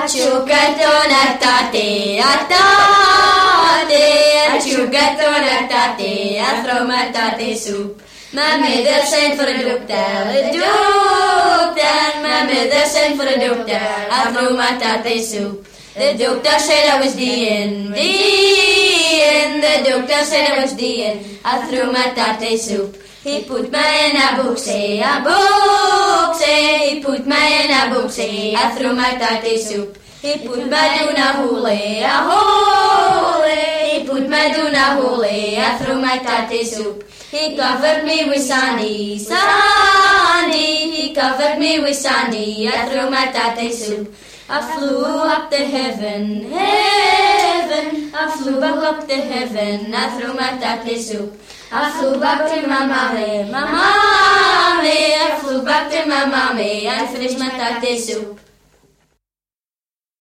Asciugato natate, asciugato natate, afromatate soup. My middag zijn voor de dokter, my middag zijn voor de dokter, afromatate soup. The dokter said I was the end, the dokter said I was the end, afromatate soup. He put me in a box, he put me in a box, I threw my tatty soup. He put me down a hole, he put me down a hole, I threw my tatty soup. He covered me with sandy, he covered me with sandy, I threw my tatty soup. I flew up to heaven, I flew back up to heaven, I threw my tatty soup. I flew back to my mommy, I flew back to my mommy, and finished my tatty soup.